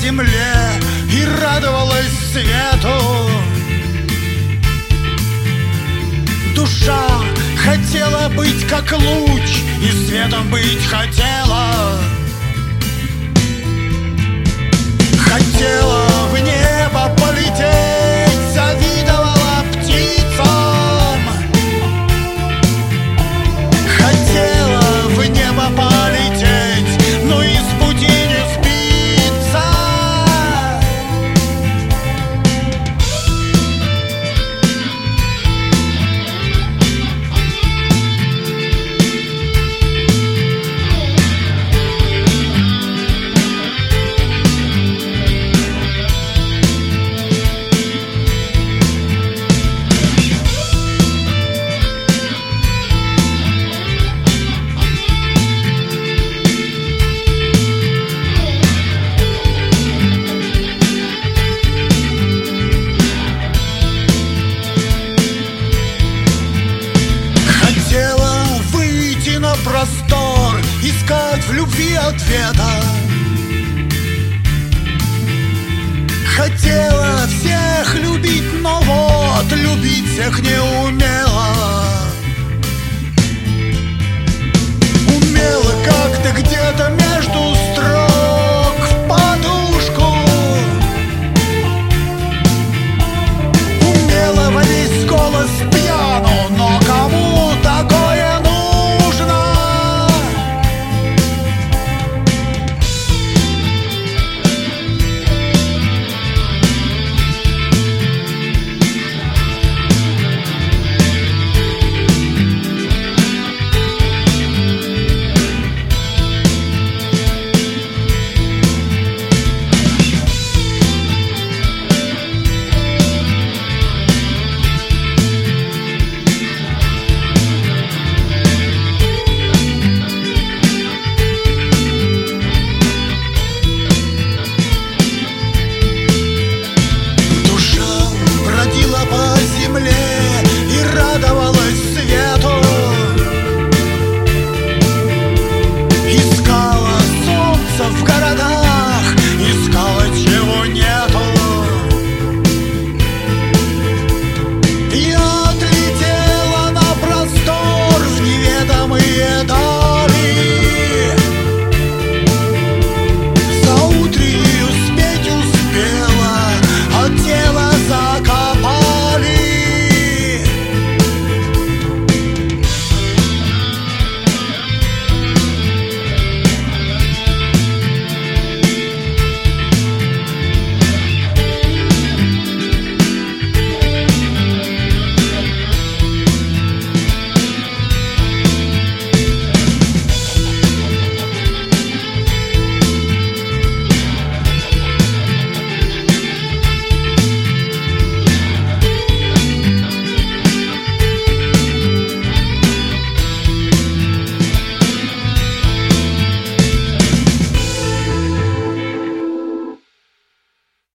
земле и радовалась свету. Душа хотела быть как луч, и светом быть хотела. Хотела в небо полететь, завидовала птицам. Хотела в небо полететь, но из пути не сбиться. Простор, искать в любви ответа. Хотела всех любить, но вот любить всех не умела.